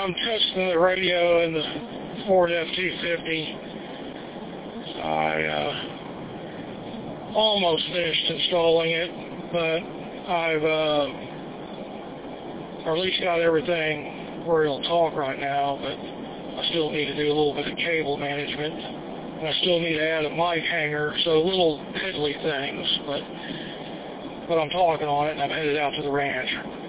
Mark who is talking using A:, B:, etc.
A: I'm testing the radio in the Ford F-250. I almost finished installing it, but I've or at least got everything where it'll talk right now, but I still need to do a little bit of cable management, and I still need to add a mic hanger, so little piddly things, but I'm talking on it, and I'm headed out to the ranch.